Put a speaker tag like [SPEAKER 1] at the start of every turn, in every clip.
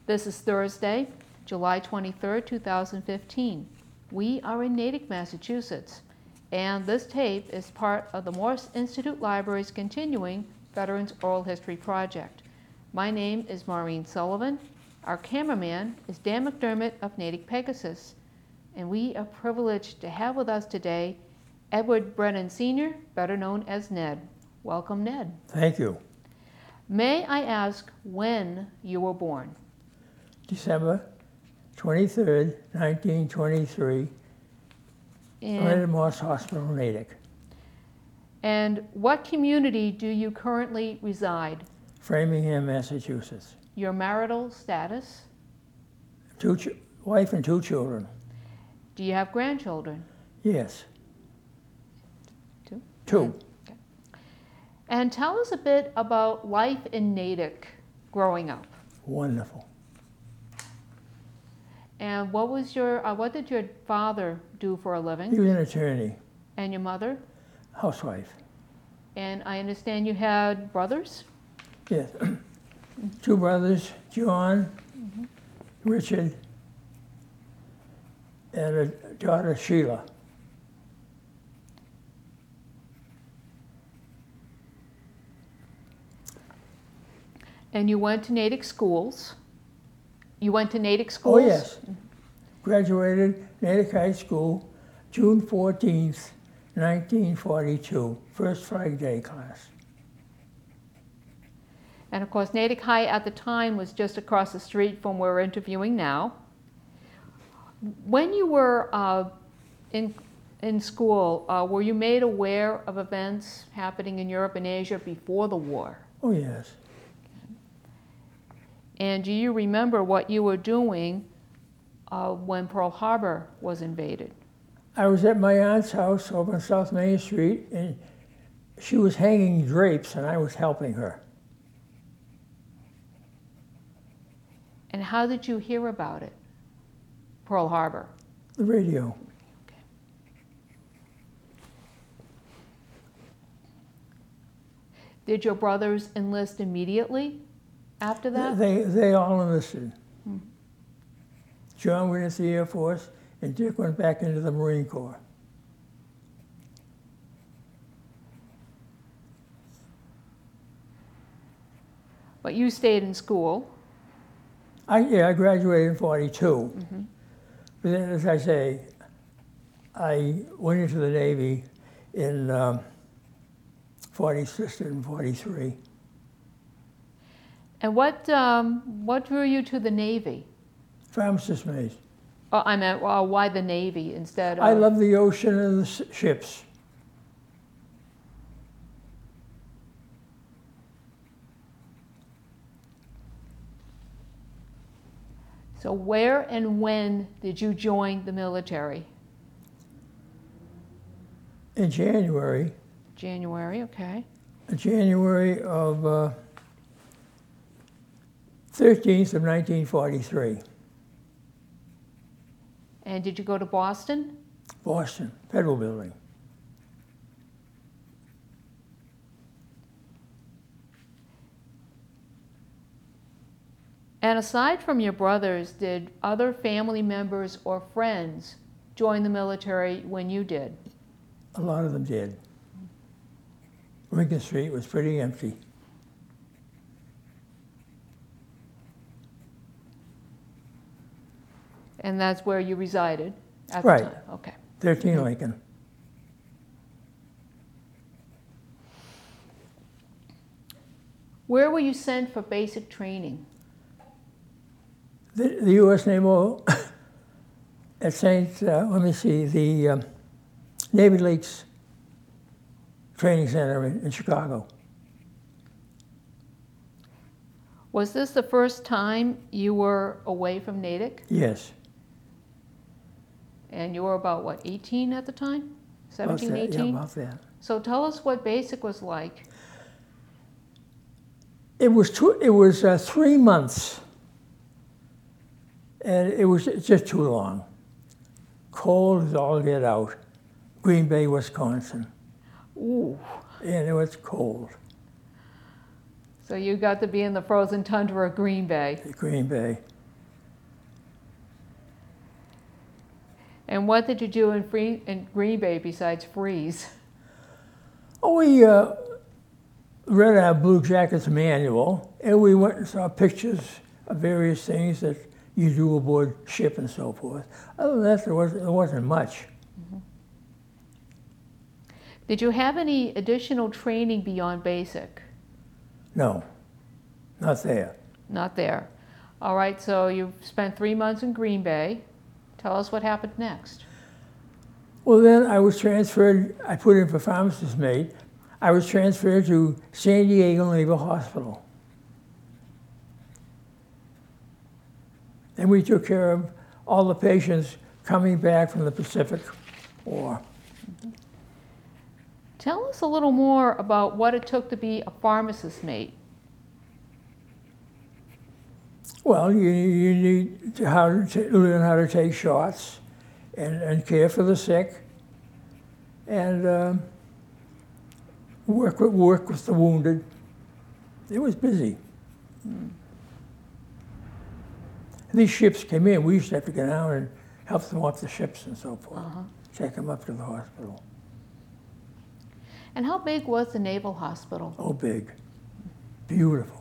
[SPEAKER 1] This is Thursday, July 23rd, 2015. We are in Natick, Massachusetts, and this tape is part of the Morse Institute Library's continuing Veterans Oral History Project. My name is Maureen Sullivan. Our cameraman is Dan McDermott of Natick Pegasus, and we are privileged to have with us today Edward Brennan Sr., better known as Ned. Welcome, Ned.
[SPEAKER 2] Thank you.
[SPEAKER 1] May I ask when you were born?
[SPEAKER 2] December 23rd, 1923, Leonard Morse Hospital, Natick.
[SPEAKER 1] And what community do you currently reside?
[SPEAKER 2] Framingham, Massachusetts.
[SPEAKER 1] Your marital status?
[SPEAKER 2] Wife and 2 children.
[SPEAKER 1] Do you have grandchildren?
[SPEAKER 2] Yes.
[SPEAKER 1] 2?
[SPEAKER 2] 2.
[SPEAKER 1] Okay. And tell us a bit about life in Natick growing up.
[SPEAKER 2] Wonderful.
[SPEAKER 1] And what did your father do for a living?
[SPEAKER 2] He was an attorney.
[SPEAKER 1] And your mother?
[SPEAKER 2] Housewife.
[SPEAKER 1] And I understand you had brothers?
[SPEAKER 2] Yes. 2 brothers, John, Richard, and a daughter, Sheila.
[SPEAKER 1] And you went to Natick schools. You went to Natick schools?
[SPEAKER 2] Oh, yes. Graduated Natick High School, June 14th, 1942, first Flag Day class.
[SPEAKER 1] And of course, Natick High at the time was just across the street from where we're interviewing now. When you were in school, were you made aware of events happening in Europe and Asia before the war?
[SPEAKER 2] Oh, yes.
[SPEAKER 1] And do you remember what you were doing when Pearl Harbor was invaded?
[SPEAKER 2] I was at my aunt's house over on South Main Street, and she was hanging drapes, and I was helping her.
[SPEAKER 1] And how did you hear about it, Pearl Harbor?
[SPEAKER 2] The radio.
[SPEAKER 1] Okay. Did your brothers enlist immediately after that?
[SPEAKER 2] They all enlisted. John went into the Air Force, and Dick went back into the Marine Corps.
[SPEAKER 1] But you stayed in school.
[SPEAKER 2] I graduated in 42. But then, as I say, I went into the Navy in 46 and 43.
[SPEAKER 1] And what drew you to the Navy?
[SPEAKER 2] Pharmacist mate.
[SPEAKER 1] Oh, I meant, why the Navy instead of...
[SPEAKER 2] I love the ocean and the ships.
[SPEAKER 1] So where and when did you join the military?
[SPEAKER 2] In January.
[SPEAKER 1] January, okay.
[SPEAKER 2] January of 13th of 1943.
[SPEAKER 1] And did you go to Boston?
[SPEAKER 2] Boston, Federal Building.
[SPEAKER 1] And aside from your brothers, did other family members or friends join the military when you did?
[SPEAKER 2] A lot of them did. Lincoln Street was pretty empty.
[SPEAKER 1] And that's where you resided at the
[SPEAKER 2] Right.
[SPEAKER 1] time? Okay.
[SPEAKER 2] 13 Lincoln.
[SPEAKER 1] Where were you sent for basic training?
[SPEAKER 2] The U.S. Naval at the Navy Lakes Training Center in Chicago.
[SPEAKER 1] Was this the first time you were away from Natick?
[SPEAKER 2] Yes.
[SPEAKER 1] And you were about, what, 18 at the time? 17, 18?
[SPEAKER 2] Yeah, about that.
[SPEAKER 1] So tell us what basic was like.
[SPEAKER 2] It was 3 months, and it was just too long. Cold as all get out. Green Bay, Wisconsin.
[SPEAKER 1] Ooh.
[SPEAKER 2] And it was cold.
[SPEAKER 1] So you got to be in the frozen tundra of Green Bay.
[SPEAKER 2] Green Bay.
[SPEAKER 1] And what did you do in Green Bay besides freeze?
[SPEAKER 2] Oh, we read our Blue Jackets manual, and we went and saw pictures of various things that you do aboard ship and so forth. Other than that, there wasn't much.
[SPEAKER 1] Did you have any additional training beyond basic?
[SPEAKER 2] No, not there.
[SPEAKER 1] Not there. All right, so you spent 3 months in Green Bay. Tell us what happened next.
[SPEAKER 2] Well, then I was transferred, I put in for pharmacist mate. I was transferred to San Diego Naval Hospital. And we took care of all the patients coming back from the Pacific War.
[SPEAKER 1] Tell us a little more about what it took to be a pharmacist mate.
[SPEAKER 2] Well, you need to learn how to take shots and care for the sick and work with the wounded. It was busy. These ships came in. We used to have to get out and help them off the ships and so forth, take them up to the hospital.
[SPEAKER 1] And how big was the Naval Hospital?
[SPEAKER 2] Oh, big. Beautiful.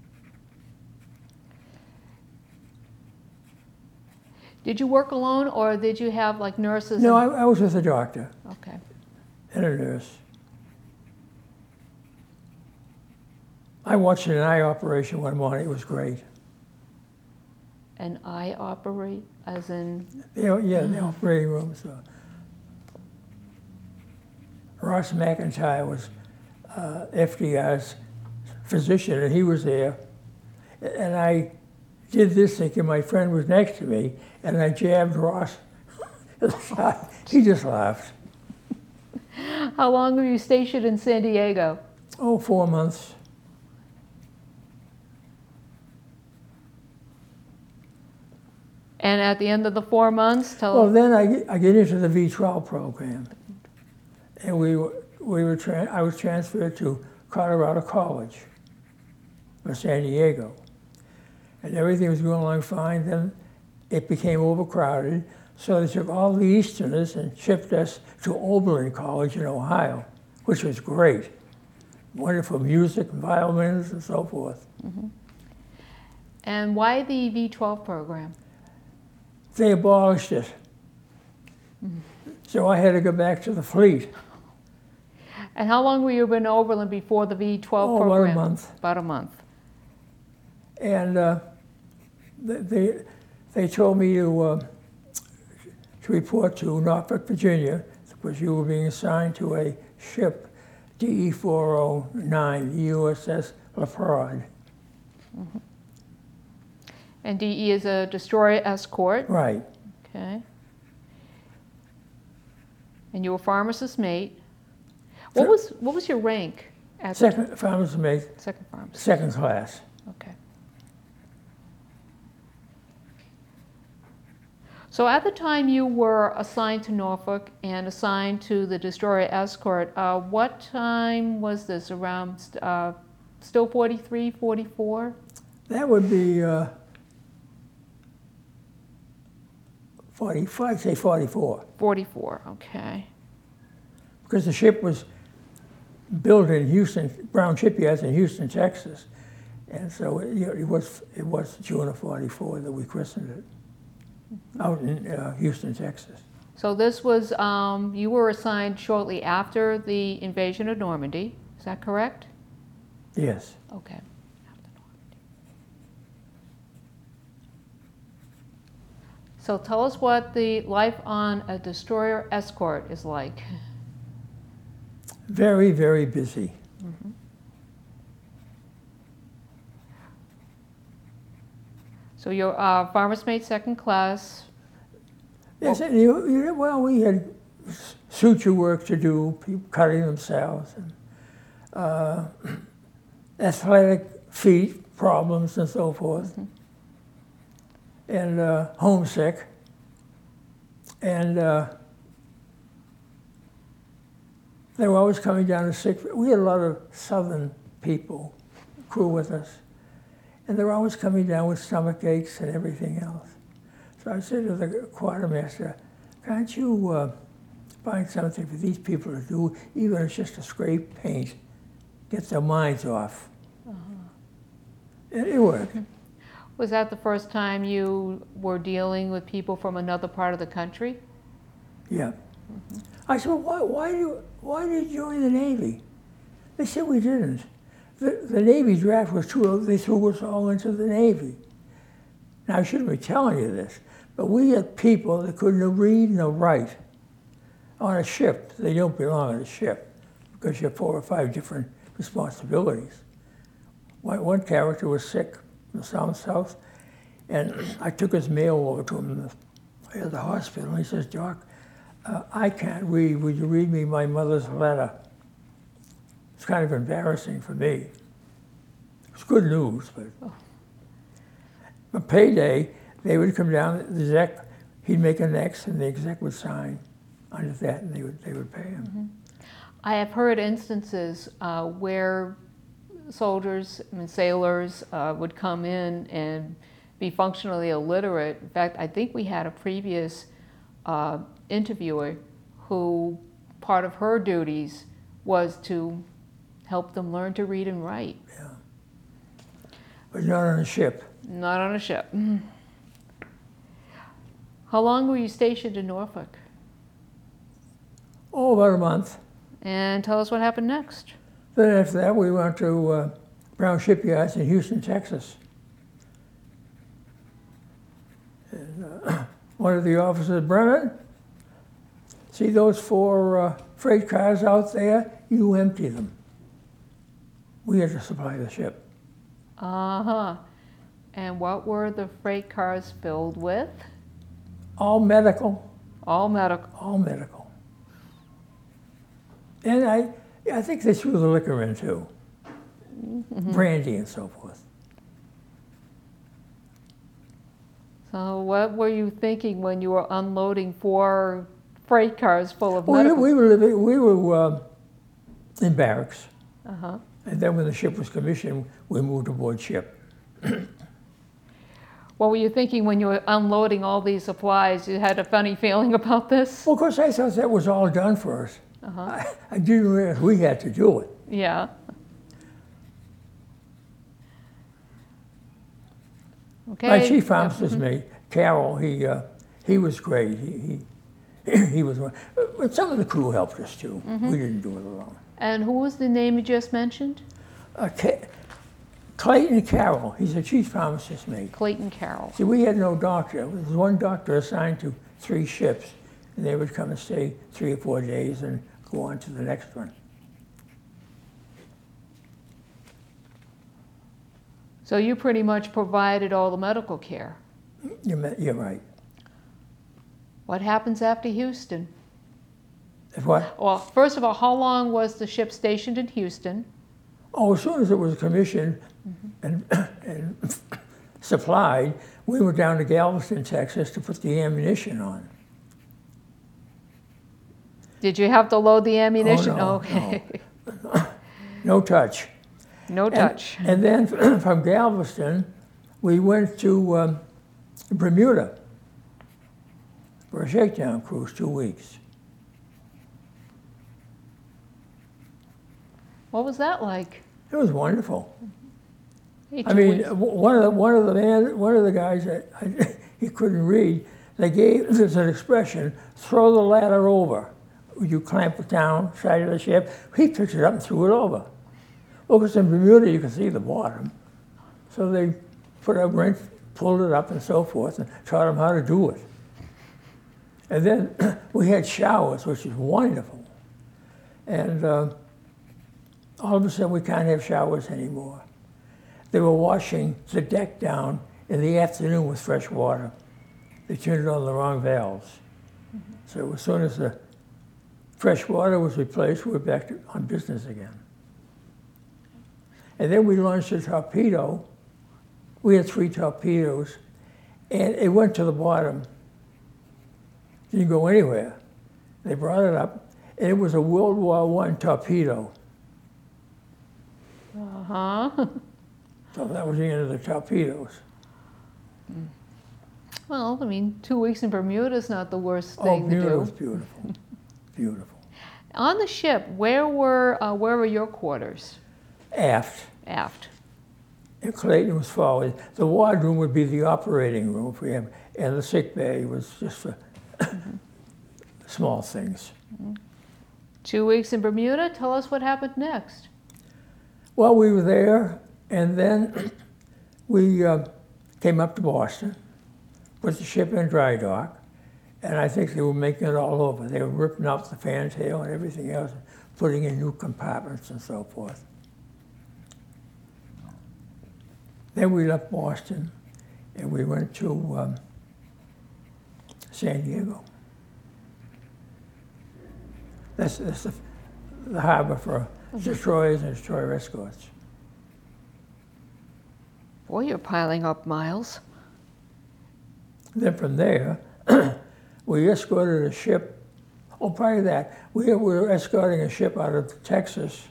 [SPEAKER 1] Did you work alone, or did you have like nurses?
[SPEAKER 2] No, I was with a doctor
[SPEAKER 1] Okay.
[SPEAKER 2] and a nurse. I watched an eye operation one morning. It was great.
[SPEAKER 1] An eye operate, as in?
[SPEAKER 2] Yeah, the operating room. So. Ross McIntyre was FDR's physician, and he was there. And I did this thinking my friend was next to me, and I jabbed Ross. He just laughed.
[SPEAKER 1] How long were you stationed in San Diego?
[SPEAKER 2] Oh, 4 months.
[SPEAKER 1] And at the end of the 4 months,
[SPEAKER 2] Well, then I get into the V12 program, and I was transferred to Colorado College in San Diego, and everything was going along fine. Then it became overcrowded, so they took all the Easterners and shipped us to Oberlin College in Ohio, which was great. Wonderful music, violins, and so forth.
[SPEAKER 1] And why the V12 program?
[SPEAKER 2] They abolished it. So I had to go back to the fleet.
[SPEAKER 1] And how long were you in Oberlin before the V12
[SPEAKER 2] Oh,
[SPEAKER 1] program?
[SPEAKER 2] about a month.
[SPEAKER 1] About a month.
[SPEAKER 2] And they told me to report to Norfolk, Virginia, because you were being assigned to a ship, DE-409, USS LaPrade.
[SPEAKER 1] And DE is a destroyer escort.
[SPEAKER 2] Right.
[SPEAKER 1] Okay. And you were pharmacist mate. What was your rank at
[SPEAKER 2] Second pharmacist mate,
[SPEAKER 1] second pharmacist?
[SPEAKER 2] second class.
[SPEAKER 1] Okay. So at the time you were assigned to Norfolk and assigned to the destroyer escort, what time was this? Around still 43, 44?
[SPEAKER 2] That would be 45, say 44.
[SPEAKER 1] 44, okay.
[SPEAKER 2] Because the ship was built in Houston, Brown Shipyards in Houston, Texas. And so it was June of 44 that we christened it, out in Houston, Texas.
[SPEAKER 1] So this was, you were assigned shortly after the invasion of Normandy, is that correct?
[SPEAKER 2] Yes.
[SPEAKER 1] Okay. So tell us what the life on a destroyer escort is like.
[SPEAKER 2] Very, very busy.
[SPEAKER 1] So you're pharmacist mate second class.
[SPEAKER 2] Yes, and well, we had suture work to do, people cutting themselves, and athletic feet problems and so forth, and homesick, and they were always coming down to sick. We had a lot of Southern people, crew with us, and they were always coming down with stomach aches and everything else. So I said to the quartermaster, can't you find something for these people to do, even if it's just to scrape paint, get their minds off. And it worked.
[SPEAKER 1] Was that the first time you were dealing with people from another part of the country?
[SPEAKER 2] Yeah. I said, why did you join the Navy? They said we didn't. The Navy draft was too, they threw us all into the Navy. Now, I shouldn't be telling you this, but we had people that couldn't read nor write on a ship. They don't belong on a ship because you have 4 or 5 different responsibilities. One character was sick from the south, and I took his mail over to him at the hospital. He says, Doc, I can't read. Would you read me my mother's letter? It's kind of embarrassing for me. It's good news, but on payday, they would come down, the exec, he'd make an X, and the exec would sign under that, and they would pay him.
[SPEAKER 1] I have heard instances where soldiers and sailors would come in and be functionally illiterate. In fact, I think we had a previous interviewer who part of her duties was to help them learn to read and write.
[SPEAKER 2] Yeah. But not on a ship.
[SPEAKER 1] Not on a ship. How long were you stationed in Norfolk?
[SPEAKER 2] Oh, about a month.
[SPEAKER 1] And tell us what happened next.
[SPEAKER 2] Then after that, we went to Brown Shipyards in Houston, Texas. And one of the officers, Bremen, see those 4 freight cars out there? You empty them. We had to supply the ship.
[SPEAKER 1] Uh-huh. And what were the freight cars filled with?
[SPEAKER 2] All medical.
[SPEAKER 1] All medical.
[SPEAKER 2] All medical. And I think they threw the liquor in too. Brandy and so forth.
[SPEAKER 1] So what were you thinking when you were unloading 4 freight cars full of
[SPEAKER 2] Well,
[SPEAKER 1] medical?
[SPEAKER 2] we were in barracks.
[SPEAKER 1] Uh-huh.
[SPEAKER 2] And then when the ship was commissioned, we moved aboard ship.
[SPEAKER 1] What were you thinking when you were unloading all these supplies? You had a funny feeling about this?
[SPEAKER 2] Well, of course, I thought that was all done for us.
[SPEAKER 1] Uh-huh.
[SPEAKER 2] I didn't realize we had to do it.
[SPEAKER 1] Yeah. Okay.
[SPEAKER 2] My chief pharmacist mate, Carol, he was great. He was one. But some of the crew helped us too. We didn't do it alone.
[SPEAKER 1] And who was the name you just mentioned?
[SPEAKER 2] Clayton Carroll, he's a chief pharmacist mate.
[SPEAKER 1] Clayton Carroll.
[SPEAKER 2] See, we had no doctor. There was one doctor assigned to 3 ships, and they would come and stay 3 or 4 days and go on to the next one.
[SPEAKER 1] So you pretty much provided all the medical care.
[SPEAKER 2] You're right.
[SPEAKER 1] What happens after Houston?
[SPEAKER 2] If what?
[SPEAKER 1] Well, first of all, how long was the ship stationed in Houston?
[SPEAKER 2] Oh, as soon as it was commissioned and supplied, we went down to Galveston, Texas to put the ammunition on.
[SPEAKER 1] Did you have to load the ammunition?
[SPEAKER 2] Oh, no,
[SPEAKER 1] okay.
[SPEAKER 2] No touch.
[SPEAKER 1] No touch.
[SPEAKER 2] And then from Galveston, we went to Bermuda for a shakedown cruise, 2 weeks.
[SPEAKER 1] What was that like?
[SPEAKER 2] It was wonderful.
[SPEAKER 1] Hey,
[SPEAKER 2] I mean,
[SPEAKER 1] Joyce.
[SPEAKER 2] one of the guys that he couldn't read. They gave there's an expression: "Throw the ladder over." You clamp it down side of the ship. He picked it up and threw it over. Well, because in Bermuda you can see the bottom, so they put a wrench, pulled it up, and so forth, and taught him how to do it. And then we had showers, which is wonderful. And all of a sudden, we can't have showers anymore. They were washing the deck down in the afternoon with fresh water. They turned on the wrong valves. So as soon as the fresh water was replaced, we were back on business again. And then we launched a torpedo. We had 3 torpedoes, and it went to the bottom. Didn't go anywhere. They brought it up, and it was a World War I torpedo.
[SPEAKER 1] Uh-huh.
[SPEAKER 2] So that was the end of the torpedoes.
[SPEAKER 1] Well, I mean, 2 weeks in Bermuda is not the worst
[SPEAKER 2] Oh,
[SPEAKER 1] thing to
[SPEAKER 2] Bermuda was
[SPEAKER 1] do.
[SPEAKER 2] beautiful, beautiful.
[SPEAKER 1] On the ship, where were your quarters?
[SPEAKER 2] Aft,
[SPEAKER 1] Aft.
[SPEAKER 2] and Clayton was forward. The wardroom would be the operating room for him, and the sick bay was just for small things.
[SPEAKER 1] 2 weeks in Bermuda. Tell us what happened next.
[SPEAKER 2] Well, we were there, and then we came up to Boston, put the ship in dry dock, and I think they were making it all over. They were ripping out the fantail and everything else, putting in new compartments and so forth. Then we left Boston, and we went to San Diego. That's the harbor for destroyers and destroyer escorts.
[SPEAKER 1] Boy, you're piling up miles.
[SPEAKER 2] Then from there, we escorted a ship. Oh, prior to that, we were escorting a ship out of Texas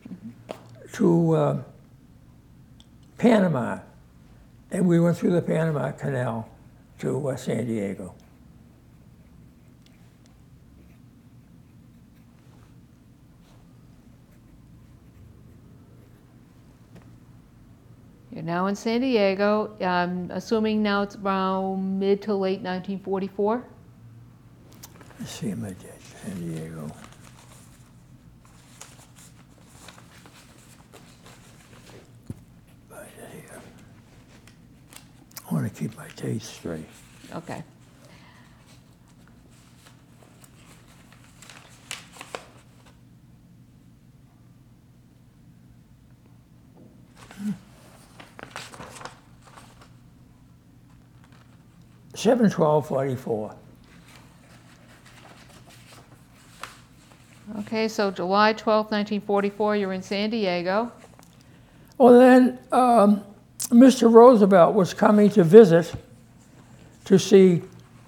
[SPEAKER 2] to Panama, and we went through the Panama Canal to San Diego.
[SPEAKER 1] You're now in San Diego. I'm assuming now it's around mid to late 1944.
[SPEAKER 2] Let's see my date, San Diego. Right here. I want to keep my dates straight.
[SPEAKER 1] Okay.
[SPEAKER 2] Seven 12/44.
[SPEAKER 1] Okay, so July 12th, 1944, you're in San Diego.
[SPEAKER 2] Well, then Mr. Roosevelt was coming to visit to see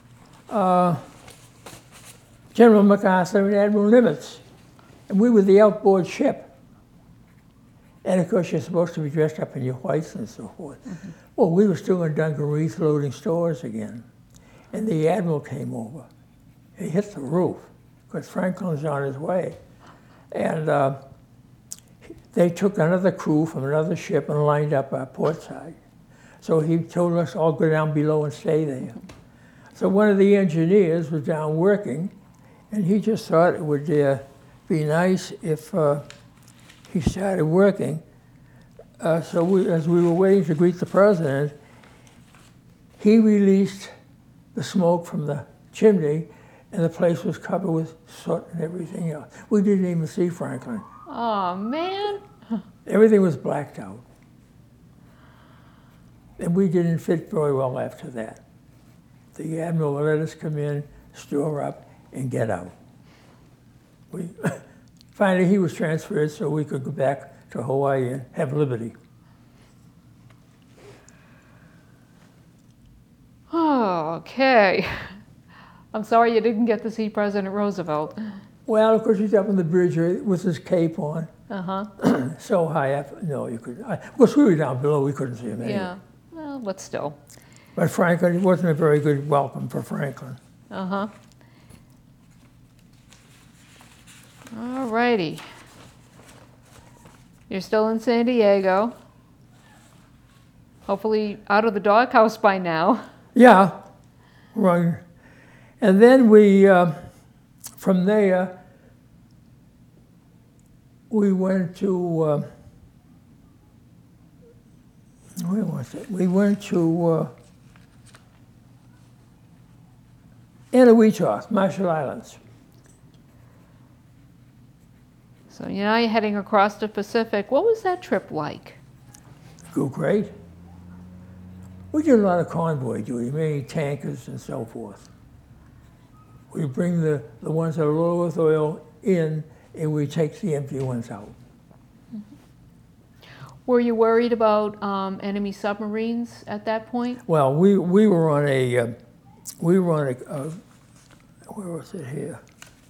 [SPEAKER 2] General MacArthur and Admiral Nimitz. And we were the outboard ship. And of course, you're supposed to be dressed up in your whites and so forth. Well, we were still in Dungarees loading stores again. And the Admiral came over. He hit the roof because Franklin was on his way. And they took another crew from another ship and lined up our port side. So he told us all go down below and stay there. So one of the engineers was down working, and he just thought it would be nice if he started working. So as we were waiting to greet the president, he released the smoke from the chimney, and the place was covered with soot and everything else. We didn't even see Franklin.
[SPEAKER 1] Oh, man.
[SPEAKER 2] Everything was blacked out. And we didn't fit very well after that. The Admiral let us come in, store up, and get out. Finally, he was transferred so we could go back to Hawaii and have liberty.
[SPEAKER 1] Oh, okay. I'm sorry you didn't get to see President Roosevelt.
[SPEAKER 2] Well, of course, he's up on the bridge with his cape on.
[SPEAKER 1] Uh-huh.
[SPEAKER 2] So high up, no, you couldn't. Of course, we were down below, we couldn't see him anyway.
[SPEAKER 1] Yeah, well, but still.
[SPEAKER 2] But Franklin, it wasn't a very good welcome for Franklin.
[SPEAKER 1] Uh-huh. All righty. You're still in San Diego. Hopefully out of the doghouse by now.
[SPEAKER 2] Yeah, right. And then we, from there, we went to, where was it? We went to Eniwetok, Marshall Islands.
[SPEAKER 1] So now you're heading across the Pacific. What was that trip like?
[SPEAKER 2] Go great. We did a lot of convoy duty, mainly tankers and so forth. We bring the ones that are low with oil in, and we take the empty ones out.
[SPEAKER 1] Were you worried about enemy submarines at that point?
[SPEAKER 2] Well, we were on a, where was it here?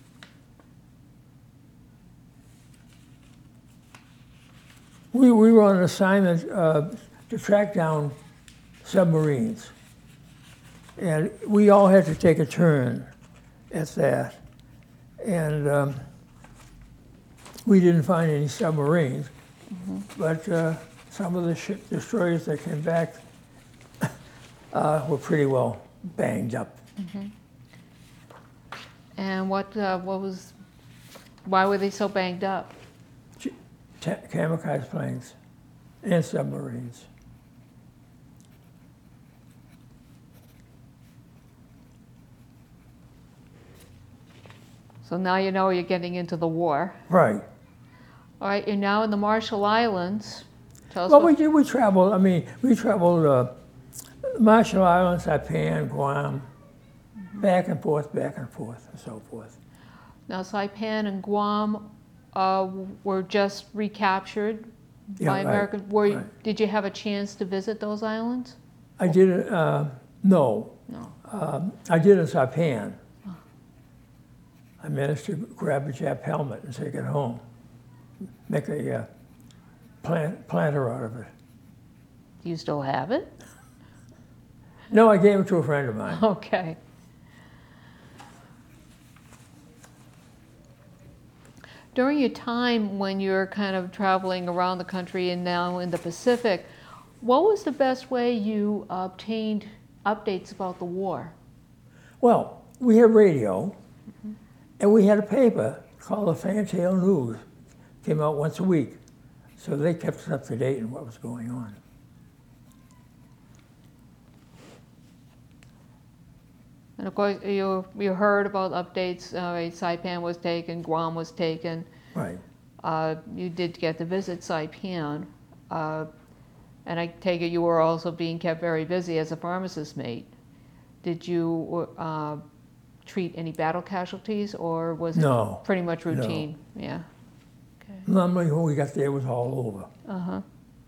[SPEAKER 2] We were on an assignment to track down submarines. And we all had to take a turn at that. And we didn't find any submarines, but some of the ship destroyers that came back were pretty well banged up.
[SPEAKER 1] And why were they so banged up?
[SPEAKER 2] Kamikaze planes and submarines.
[SPEAKER 1] So now you know you're getting into the war.
[SPEAKER 2] Right.
[SPEAKER 1] All right, you're now in the Marshall Islands. Tell us
[SPEAKER 2] Well,
[SPEAKER 1] what-
[SPEAKER 2] we traveled. I mean, we traveled Marshall Islands, Saipan, Guam, back and forth, and so forth.
[SPEAKER 1] Now Saipan and Guam were just recaptured
[SPEAKER 2] Yeah,
[SPEAKER 1] by
[SPEAKER 2] right,
[SPEAKER 1] American.
[SPEAKER 2] right.
[SPEAKER 1] Did you have a chance to visit those islands?
[SPEAKER 2] I did no.
[SPEAKER 1] No.
[SPEAKER 2] I did in Saipan. I managed to grab a Jap helmet and take it home, make a planter out of it.
[SPEAKER 1] Do you still have it?
[SPEAKER 2] No, I gave it to a friend of mine.
[SPEAKER 1] Okay. During your time when you're kind of traveling around the country and now in the Pacific, what was the best way you obtained updates about the war?
[SPEAKER 2] Well, we had radio, and we had a paper called the Fantail News. Came out once a week, so they kept us up to date on what was going on.
[SPEAKER 1] And of course, you heard about updates. Saipan was taken, Guam was taken.
[SPEAKER 2] Right.
[SPEAKER 1] You did get to visit Saipan, and I take it you were also being kept very busy as a pharmacist mate. Did you treat any battle casualties, or was it
[SPEAKER 2] No,
[SPEAKER 1] pretty much routine? Yeah. Okay.
[SPEAKER 2] Normally when we got there, it was all over.
[SPEAKER 1] Uh-huh.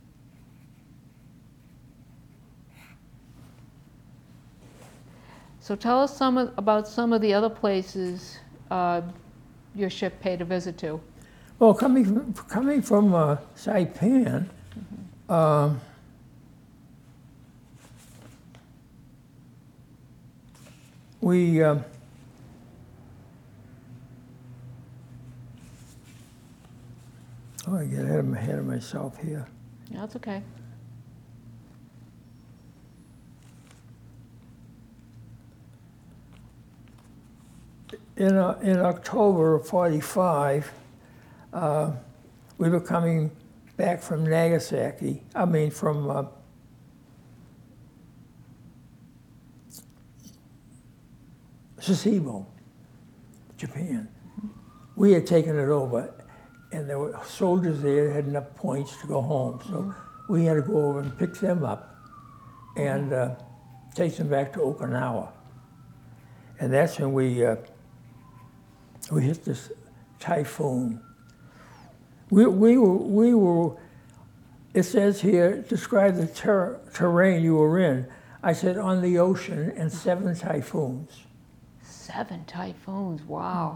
[SPEAKER 1] So tell us about some of the other places your ship paid a visit to.
[SPEAKER 2] Well, coming from Saipan, we I get ahead of myself here.
[SPEAKER 1] Yeah, that's okay.
[SPEAKER 2] In October of '45, we were coming back from Nagasaki. I mean, from Sasebo, Japan. We had taken it over, and there were soldiers there that had enough points to go home. So we had to go over and pick them up and take them back to Okinawa. And that's when we hit this typhoon. We were, it says here, describe the terrain you were in. I said on the ocean and 7 typhoons.
[SPEAKER 1] 7 typhoons, wow.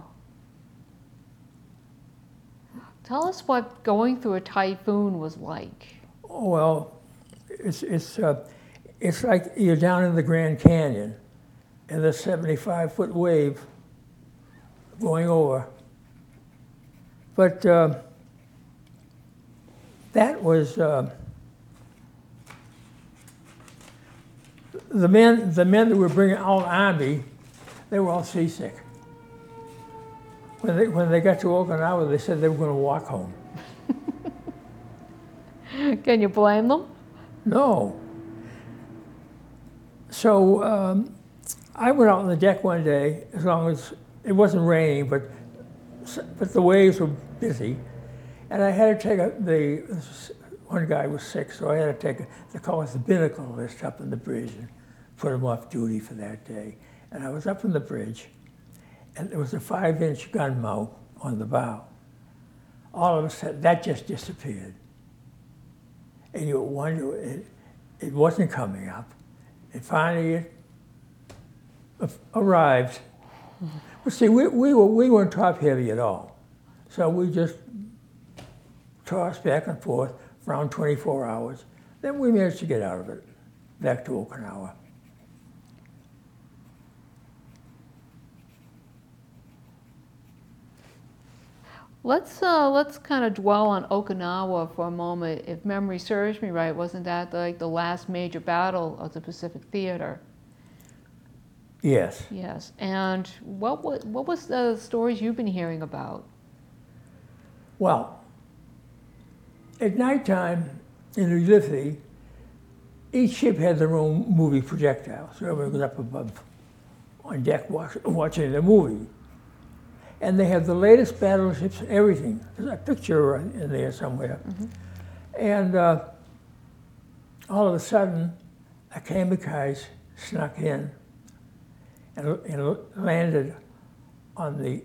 [SPEAKER 1] Tell us what going through a typhoon was like.
[SPEAKER 2] Oh, well, it's like you're down in the Grand Canyon and the 75-foot wave going over. But that was the men that were bringing out army. They were all seasick. When they got to Okinawa, they said they were going to walk home.
[SPEAKER 1] Can you blame them?
[SPEAKER 2] No. So I went out on the deck one day, as long as it wasn't raining, but the waves were busy, and I had to take one guy was sick, so I had to take they call it the binnacle list up on the bridge and put him off duty for that day. And I was up on the bridge, and there was a 5-inch gun mount on the bow. All of a sudden, that just disappeared. And you wonder, it wasn't coming up. And finally, it arrived. Well, see, we weren't top heavy at all. So we just tossed back and forth for around 24 hours. Then we managed to get out of it, back to Okinawa.
[SPEAKER 1] Let's kind of dwell on Okinawa for a moment. If memory serves me right, wasn't that like the last major battle of the Pacific Theater?
[SPEAKER 2] Yes.
[SPEAKER 1] Yes. And what was the stories you've been hearing about?
[SPEAKER 2] Well, at nighttime in New Jersey, each ship had their own movie projectile, so everyone was up above on deck watching the movie. And they have the latest battleships and everything. There's a picture in there somewhere. And all of a sudden, a kamikaze snuck in and landed on the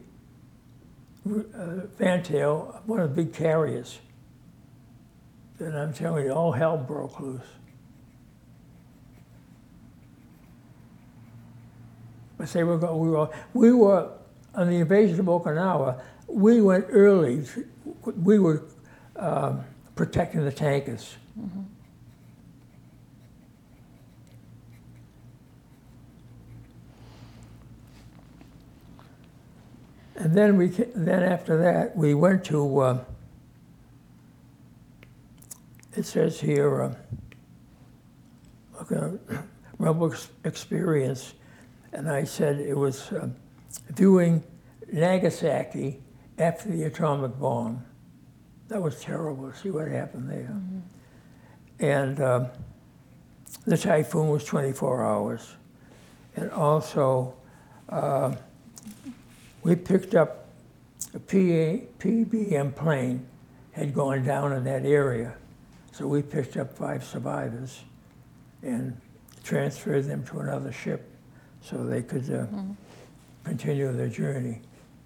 [SPEAKER 2] fantail of one of the big carriers. And I'm telling you, all hell broke loose. But they were we were on the invasion of Okinawa. We went early. We were protecting the tankers. And then after that, we went to, it says here, Rebel Experience, and I said it was viewing Nagasaki after the atomic bomb. That was terrible to see what happened there. And the typhoon was 24 hours. And also, we picked up a PBM plane had gone down in that area. So we picked up 5 survivors and transferred them to another ship so they could continue their journey.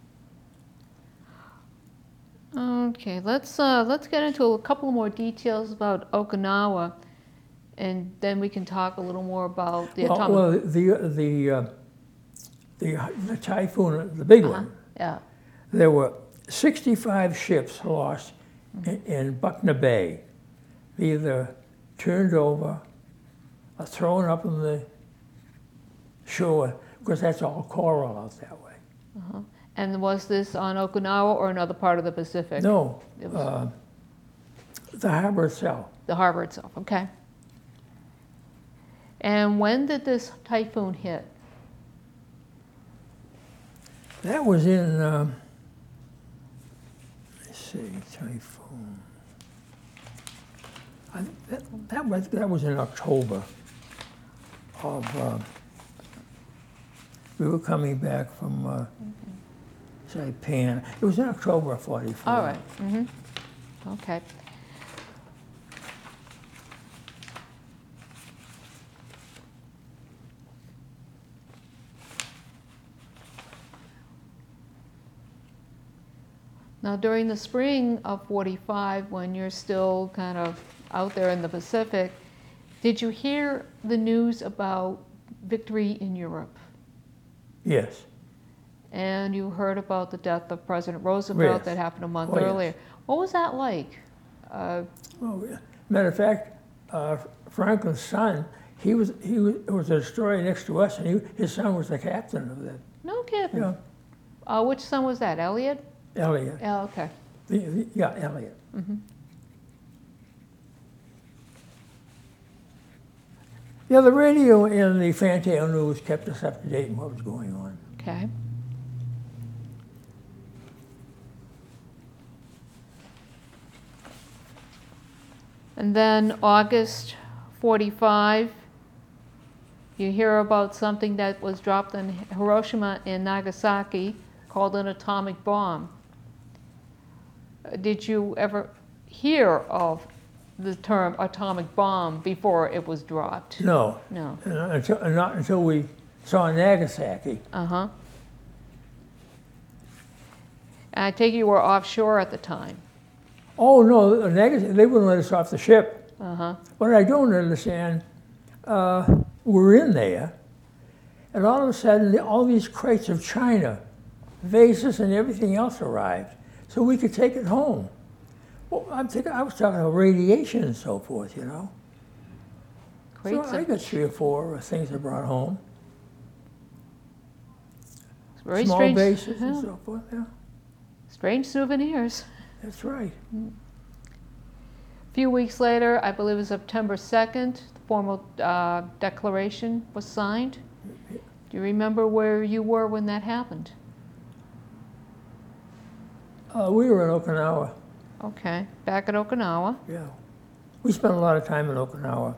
[SPEAKER 1] Okay, let's get into a couple more details about Okinawa, and then we can talk a little more about the atomic.
[SPEAKER 2] Well, the typhoon, the big one.
[SPEAKER 1] Yeah.
[SPEAKER 2] There were 65 ships lost in Buckner Bay, either turned over or thrown up on the shore, because that's all coral out that way.
[SPEAKER 1] And was this on Okinawa or another part of the Pacific?
[SPEAKER 2] No,
[SPEAKER 1] It was
[SPEAKER 2] the harbor itself.
[SPEAKER 1] the harbor itself, okay. And when did this typhoon hit?
[SPEAKER 2] That was in, let's see, typhoon. That was in October of, we were coming back from Saipan. It was in October of 44.
[SPEAKER 1] All right. Okay. Now, during the spring of 45, when you're still kind of out there in the Pacific, did you hear the news about victory in Europe?
[SPEAKER 2] Yes.
[SPEAKER 1] And you heard about the death of President Roosevelt
[SPEAKER 2] Yes.
[SPEAKER 1] that happened a month
[SPEAKER 2] Oh, yes.
[SPEAKER 1] earlier. What was that like?
[SPEAKER 2] Well, matter of fact, Franklin's son, he was a destroyer next to us, and his son was the captain of that.
[SPEAKER 1] No kidding.
[SPEAKER 2] Yeah,
[SPEAKER 1] Which son was that? Elliot?
[SPEAKER 2] Elliot.
[SPEAKER 1] Oh, okay.
[SPEAKER 2] Yeah, Elliot. Yeah, the radio and the Fantail News kept us up to date on what was going on.
[SPEAKER 1] Okay. And then August 45, you hear about something that was dropped in Hiroshima and Nagasaki called an atomic bomb. Did you ever hear of the term atomic bomb before it was dropped?
[SPEAKER 2] No,
[SPEAKER 1] No.
[SPEAKER 2] not until we saw Nagasaki.
[SPEAKER 1] Uh-huh. And I take it you were offshore at the time.
[SPEAKER 2] Oh no, Nagasaki, they wouldn't let us off the ship.
[SPEAKER 1] Uh-huh.
[SPEAKER 2] What I don't understand, we're in there, and all of a sudden, all these crates of china, vases, and everything else arrived, so we could take it home. Well, I was talking about radiation and so forth, you know.
[SPEAKER 1] Crates
[SPEAKER 2] So I
[SPEAKER 1] of-
[SPEAKER 2] got 3 or 4 things I brought home.
[SPEAKER 1] Very
[SPEAKER 2] Small
[SPEAKER 1] strange.
[SPEAKER 2] bases and
[SPEAKER 1] Yeah.
[SPEAKER 2] so forth, yeah.
[SPEAKER 1] Strange souvenirs.
[SPEAKER 2] That's right.
[SPEAKER 1] A few weeks later, I believe it was September 2nd, the formal declaration was signed. Do you remember where you were when that happened?
[SPEAKER 2] We were in Okinawa.
[SPEAKER 1] Okay, back at Okinawa.
[SPEAKER 2] Yeah. We spent a lot of time in Okinawa.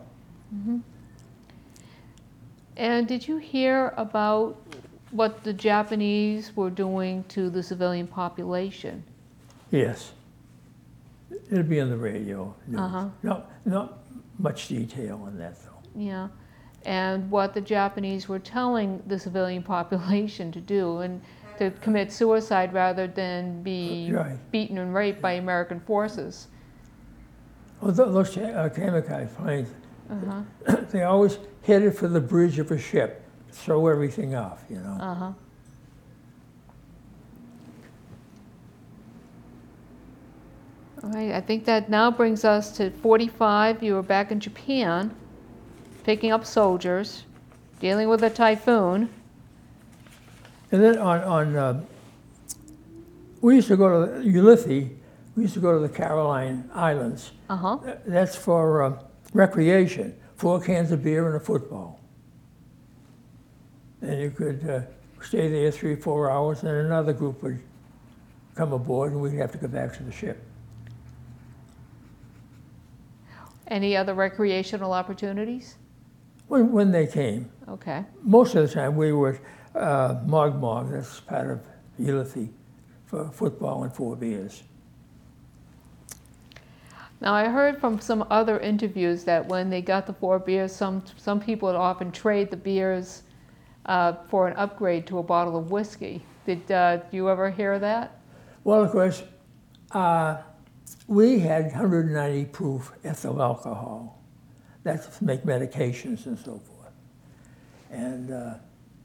[SPEAKER 1] And did you hear about what the Japanese were doing to the civilian population?
[SPEAKER 2] Yes. It'll be on the radio. News.
[SPEAKER 1] Uh-huh.
[SPEAKER 2] Not much detail on that, though.
[SPEAKER 1] Yeah, and what the Japanese were telling the civilian population to do, and to commit suicide rather than be beaten and raped by American forces.
[SPEAKER 2] Well, those kamikaze planes, they always headed for the bridge of a ship, throw everything off, you know.
[SPEAKER 1] All right, I think that now brings us to 45. You were back in Japan, picking up soldiers, dealing with a typhoon.
[SPEAKER 2] And then we used to go to Ulithi, we used to go to the Caroline Islands. That's for recreation, 4 cans of beer and a football. And you could stay there 3-4 hours, and another group would come aboard, and we'd have to go back to the ship.
[SPEAKER 1] Any other recreational opportunities?
[SPEAKER 2] When they came.
[SPEAKER 1] Okay.
[SPEAKER 2] Most of the time we were Mogmog, that's part of Ulithi, for football and 4 beers.
[SPEAKER 1] Now I heard from some other interviews that when they got the 4 beers, some people would often trade the beers for an upgrade to a bottle of whiskey. Did you ever hear that?
[SPEAKER 2] Well, of course, we had 190 proof ethyl alcohol. That's to make medications and so forth. And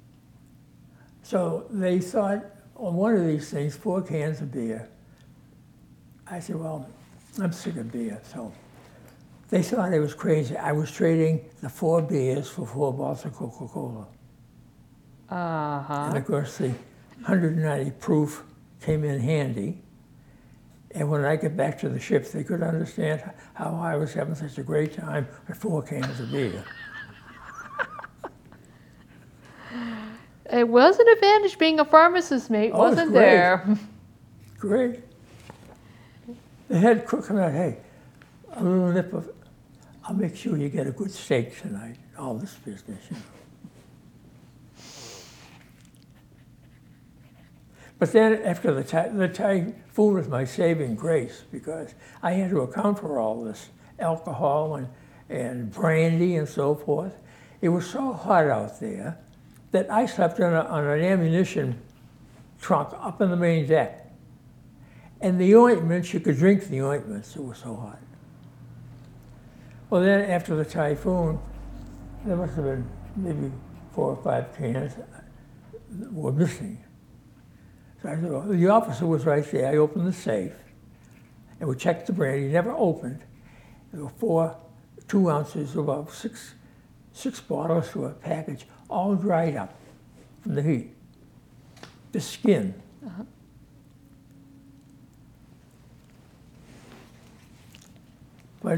[SPEAKER 2] so they thought on one of these things, 4 cans of beer. I said, well, I'm sick of beer. So they thought it was crazy. I was trading the 4 beers for 4 bottles of Coca-Cola. And of course, the 190 proof came in handy. And when I get back to the ship, they could understand how I was having such a great time with 4 cans of beer.
[SPEAKER 1] It was an advantage being a pharmacist, mate, wasn't there?
[SPEAKER 2] Great. The head cook came out, hey, a little nip of, I'll make sure you get a good steak tonight. All this business, you know. But then after the typhoon was my saving grace, because I had to account for all this alcohol and brandy and so forth. It was so hot out there that I slept on an ammunition trunk up on the main deck. And the ointments, you could drink the ointments, it was so hot. Well, then after the typhoon, there must have been maybe 4 or 5 cans that were missing. So I said, well, the officer was right there. I opened the safe, and we checked the brandy, never opened. There were 2 ounces, about six bottles to a package, all dried up from the heat. The skin. But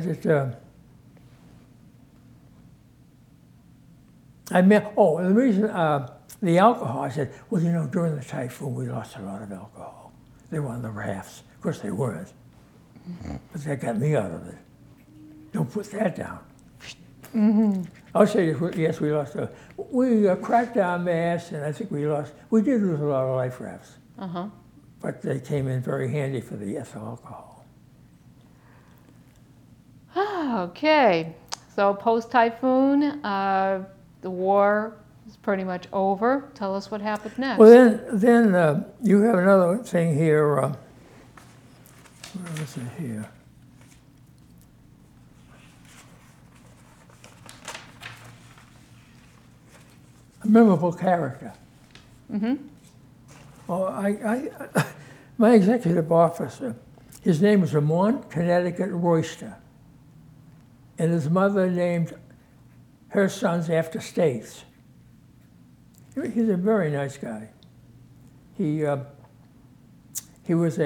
[SPEAKER 2] the reason, the alcohol, I said, well, you know, during the typhoon, we lost a lot of alcohol. They were on the rafts. Of course, they weren't. But that got me out of it. Don't put that down. I'll say, yes, we lost. We cracked our masts, and I think we did lose a lot of life rafts. But they came in very handy for the ethyl alcohol.
[SPEAKER 1] Okay, so post-typhoon, the war is pretty much over. Tell us what happened next.
[SPEAKER 2] Well, then you have another thing here. Where is it here? A memorable character. Well, my executive officer, his name was Ramon Connecticut Royster, and his mother named her sons after states. He's a very nice guy. He he was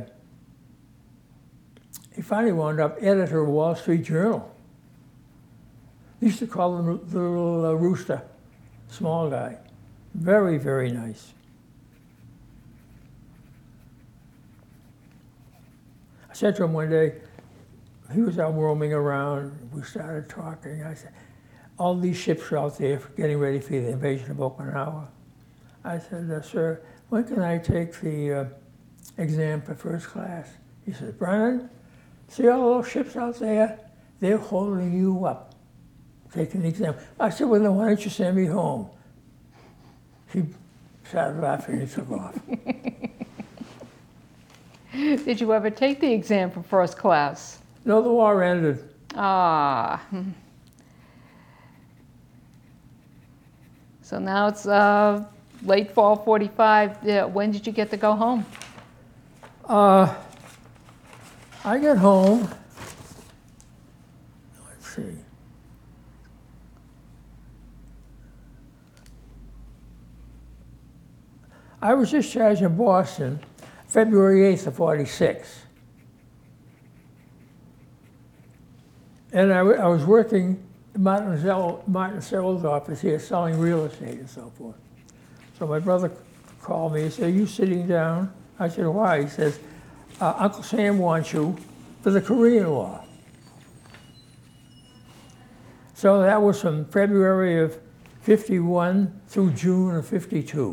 [SPEAKER 2] he finally wound up editor of Wall Street Journal. They used to call him the little rooster, small guy. Very, very nice. I said to him one day, he was out roaming around, we started talking. I said, all these ships are out there getting ready for the invasion of Okinawa. I said, sir, when can I take the exam for first class? He said, Brennan, see all those ships out there? They're holding you up, taking the exam. I said, well, then why don't you send me home? He started laughing and he took off.
[SPEAKER 1] Did you ever take the exam for first class?
[SPEAKER 2] No, the war ended.
[SPEAKER 1] Ah. So now it's late fall 45. When did you get to go home?
[SPEAKER 2] I got home, let's see. I was discharged in Boston February 8th of 46. And I was working in Martin Sell's office here selling real estate and so forth. So my brother called me and said, are you sitting down? I said, why? He says, Uncle Sam wants you for the Korean War. So that was from February of 51 through June of 52.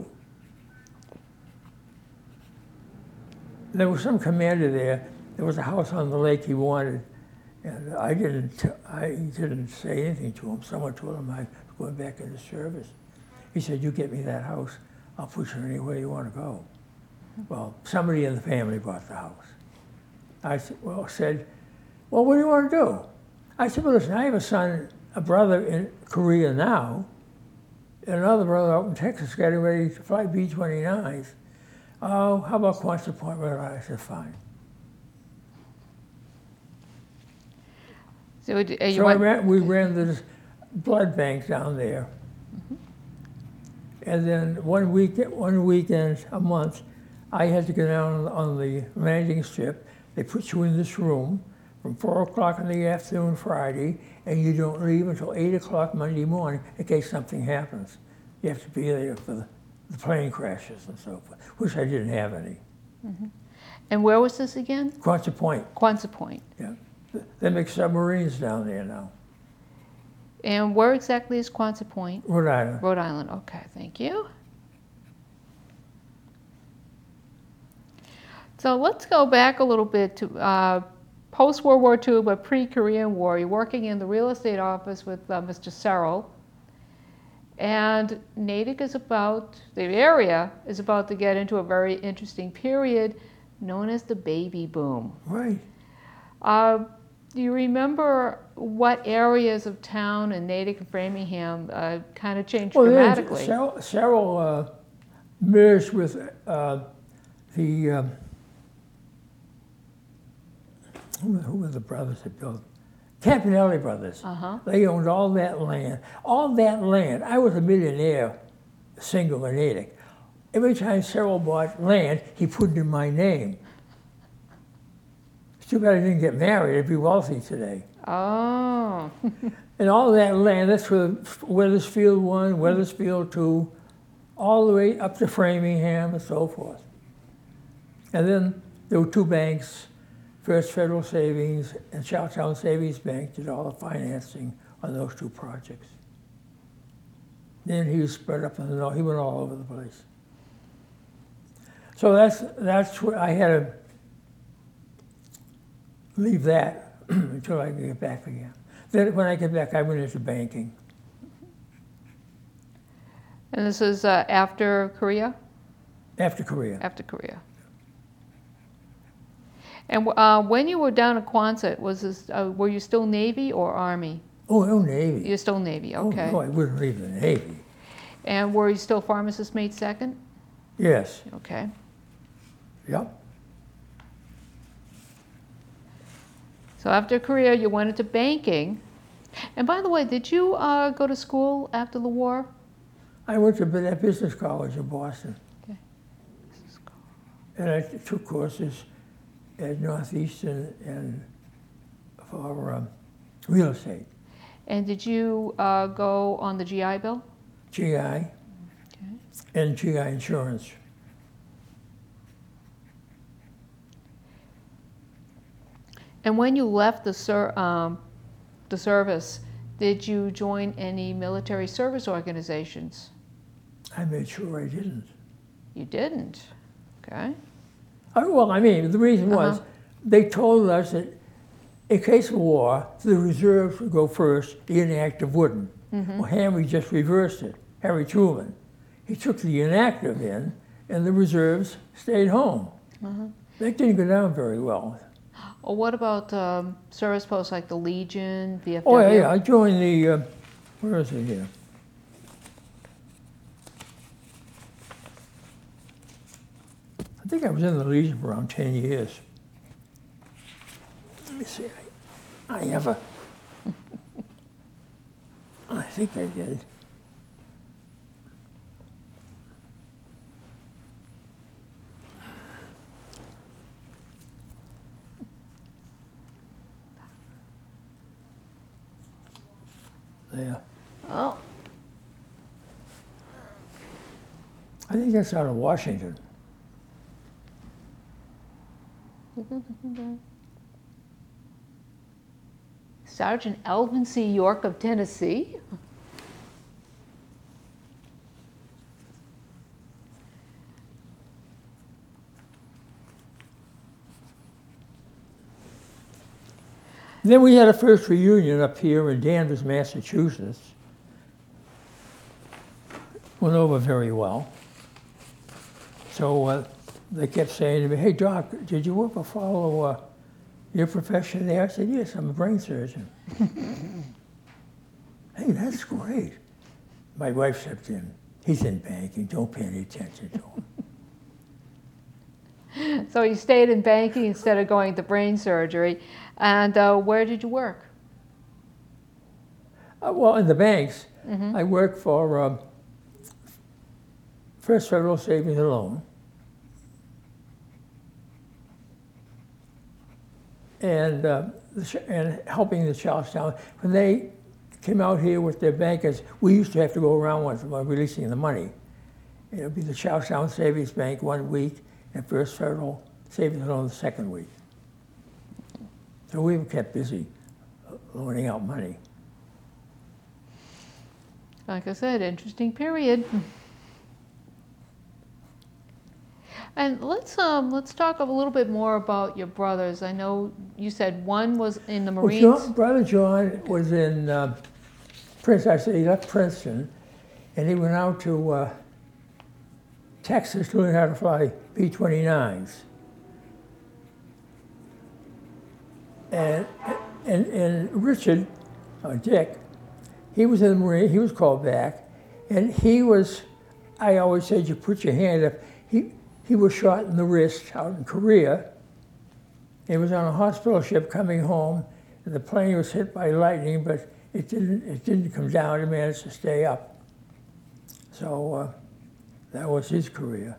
[SPEAKER 2] There was some commander there. There was a house on the lake he wanted. And I didn't say anything to him. Someone told him I was going back into service. He said, you get me that house, I'll put you anywhere you want to go. Well, somebody in the family bought the house. I said, well, what do you want to do? I said, well, listen, I have a brother in Korea now, and another brother out in Texas getting ready to fly B-29s. Oh, how about Quonset Point, Rhode Island? I said, fine.
[SPEAKER 1] So
[SPEAKER 2] we ran this blood bank down there. And then one weekend a month, I had to go down on the landing strip. They put you in this room from 4 o'clock in the afternoon Friday, and you don't leave until 8 o'clock Monday morning in case something happens. You have to be there for the plane crashes and so forth, which I didn't have any.
[SPEAKER 1] Mm-hmm. And where was this again?
[SPEAKER 2] Quonset Point.
[SPEAKER 1] Quonset Point.
[SPEAKER 2] Yeah. They make submarines down there now.
[SPEAKER 1] And where exactly is Quonset Point?
[SPEAKER 2] Rhode Island.
[SPEAKER 1] Rhode Island, okay, thank you. So let's go back a little bit to post-World War II, but pre-Korean War. You're working in the real estate office with Mr. Searle. And Natick the area is about to get into a very interesting period known as the baby boom.
[SPEAKER 2] Right.
[SPEAKER 1] Do you remember what areas of town in Natick and Framingham kind of changed dramatically?
[SPEAKER 2] Several merged with who were the brothers that built? Campanelli Brothers.
[SPEAKER 1] Uh-huh.
[SPEAKER 2] They owned all that land. All that land. I was a millionaire, single in Natick. Every time Searle bought land, he put it in my name. It's too bad I didn't get married. I'd be wealthy today.
[SPEAKER 1] Oh.
[SPEAKER 2] And all that land, that's where Weathersfield 1, Weathersfield 2, all the way up to Framingham and so forth. And then there were two banks, First Federal Savings and Charlestown Savings Bank did all the financing on those two projects. Then he was spread up in the north. He went all over the place. So that's where I had to leave that until I could get back again. Then when I get back, I went into banking.
[SPEAKER 1] And this is after Korea?
[SPEAKER 2] After Korea.
[SPEAKER 1] After Korea. And when you were down at Quonset, were you still Navy or Army?
[SPEAKER 2] Oh, no, Navy.
[SPEAKER 1] You're still Navy, okay.
[SPEAKER 2] Oh, no, I wouldn't leave the Navy.
[SPEAKER 1] And were you still pharmacist mate second?
[SPEAKER 2] Yes.
[SPEAKER 1] Okay.
[SPEAKER 2] Yep.
[SPEAKER 1] So after Korea, you went into banking. And by the way, did you go to school after the war?
[SPEAKER 2] I went to that business college in Boston.
[SPEAKER 1] Okay.
[SPEAKER 2] And I took courses at Northeastern and for real estate,
[SPEAKER 1] And did you go on the GI Bill?
[SPEAKER 2] GI,
[SPEAKER 1] Okay.
[SPEAKER 2] and GI insurance.
[SPEAKER 1] And when you left the service, did you join any military service organizations?
[SPEAKER 2] I made sure I didn't.
[SPEAKER 1] You didn't. Okay.
[SPEAKER 2] Well, I mean, the reason was they told us that in case of war, the reserves would go first, the inactive wouldn't. Well, Henry just reversed it. Harry Truman. He took the inactive in, and the reserves stayed home. That didn't go down very well.
[SPEAKER 1] Well, what about service posts like the Legion, VFW?
[SPEAKER 2] Oh, yeah, I joined the, where is it here? I think I was in the Legion for around 10 years. Let me see, I have a, I think I did. There.
[SPEAKER 1] Oh,
[SPEAKER 2] I think that's out of Washington.
[SPEAKER 1] Sergeant Elvin C. York of Tennessee.
[SPEAKER 2] Then we had a first reunion up here in Danvers, Massachusetts. Went over very well. So they kept saying to me, "Hey, Doc, did you ever follow your profession there?" I said, "Yes, I'm a brain surgeon." "Hey, that's great." My wife stepped in. "He's in banking. Don't pay any attention to him."
[SPEAKER 1] So you stayed in banking instead of going to brain surgery. And where did you work?
[SPEAKER 2] Well, in the banks, I worked for First Federal Savings and Loan. And helping the Charlestown. When they came out here with their bankers, we used to have to go around with them releasing the money. It would be the Charlestown Savings Bank 1 week and First Federal Savings and Loan the second week. So we were kept busy loaning out money.
[SPEAKER 1] Like I said, interesting period. And let's talk a little bit more about your brothers. I know you said one was in the Marines.
[SPEAKER 2] Well, Brother John was in Princeton. He left Princeton, and he went out to Texas to learn how to fly B-29s. And Richard, Dick, he was in the Marine. He was called back, and he was. I always said, "You put your hand up." He was shot in the wrist out in Korea. He was on a hospital ship coming home, and the plane was hit by lightning, but it didn't come down. It managed to stay up. So that was his career.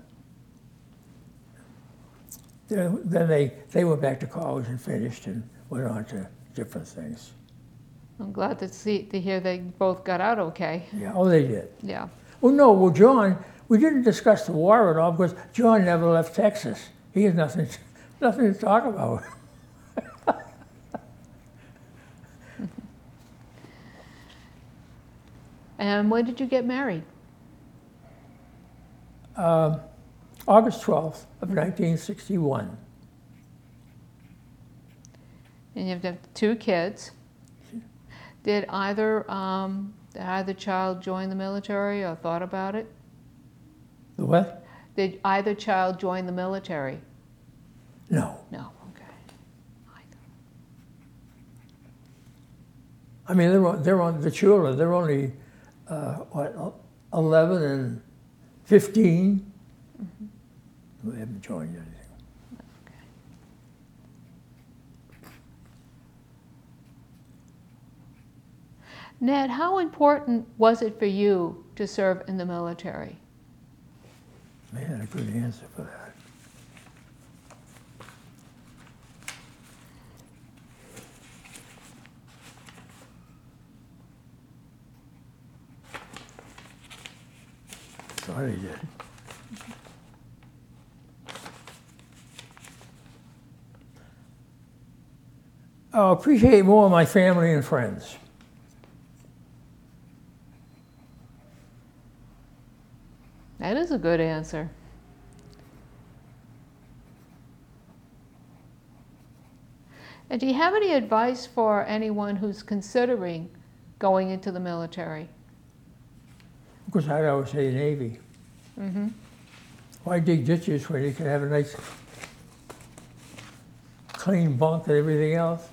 [SPEAKER 2] Then they went back to college and finished and went on to different things.
[SPEAKER 1] I'm glad to hear they both got out okay.
[SPEAKER 2] Yeah, oh, they did.
[SPEAKER 1] Yeah.
[SPEAKER 2] Well, John, we didn't discuss the war at all because John never left Texas. He had nothing to talk about.
[SPEAKER 1] And when did you get married?
[SPEAKER 2] August 12th of 1961.
[SPEAKER 1] And you have 2 kids. Did either child join the military or thought about it?
[SPEAKER 2] The what?
[SPEAKER 1] Did either child join the military?
[SPEAKER 2] No.
[SPEAKER 1] No, okay.
[SPEAKER 2] I mean, they're on the children. They're only 11 and 15. They haven't joined anything.
[SPEAKER 1] Okay. Ned, how important was it for you to serve in the military?
[SPEAKER 2] Man, a good answer for thought he did. I appreciate more my family and friends.
[SPEAKER 1] That is a good answer. And do you have any advice for anyone who's considering going into the military?
[SPEAKER 2] Of course, I'd always say Navy.
[SPEAKER 1] Mm-hmm.
[SPEAKER 2] Why dig ditches when you can have a nice, clean bunk and everything else?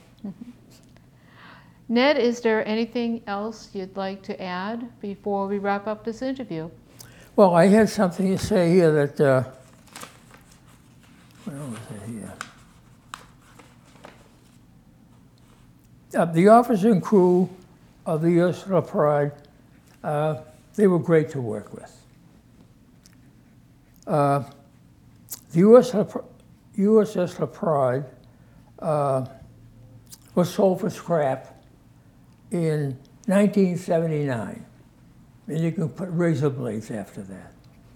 [SPEAKER 1] Ned, is there anything else you'd like to add before we wrap up this interview?
[SPEAKER 2] Well, I had something to say here that, where was it here? The officers and crew of the USS Pride, they were great to work with. The USS Pride was sold for scrap in 1979. And you can put razor blades after that.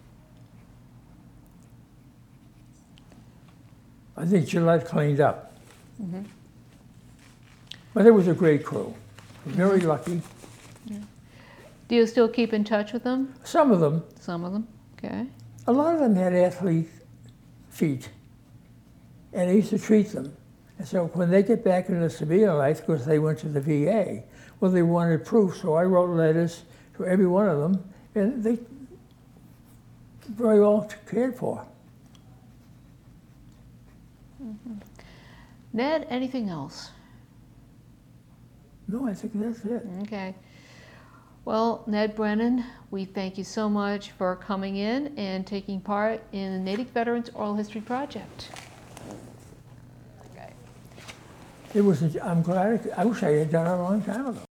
[SPEAKER 2] I think Gillette cleaned up.
[SPEAKER 1] Mm-hmm.
[SPEAKER 2] But it was a great crew. Very lucky.
[SPEAKER 1] Yeah. Do you still keep in touch with them?
[SPEAKER 2] Some of them.
[SPEAKER 1] Some of them, okay.
[SPEAKER 2] A lot of them had athlete feet. And I used to treat them. And so when they get back into civilian life, because they went to the VA, well, they wanted proof. So I wrote letters to every one of them, and they very well cared for.
[SPEAKER 1] Mm-hmm. Ned, anything else?
[SPEAKER 2] No, I think that's it.
[SPEAKER 1] Okay. Well, Ned Brennan, we thank you so much for coming in and taking part in the Natick Veterans Oral History Project. Okay.
[SPEAKER 2] It was. I'm glad. I wish I had done it a long time ago.